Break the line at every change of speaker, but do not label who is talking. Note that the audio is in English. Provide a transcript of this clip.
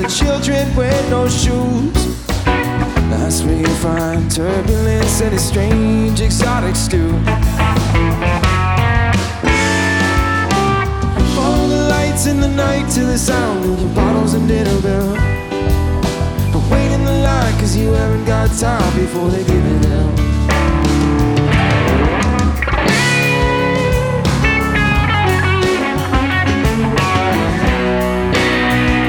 children wear no shoes. That's where you find turbulence and a strange exotic stew. Follow the lights in the night to the sound of your bottles and dinner bell. But wait in the line, cause you haven't got time before they give it out.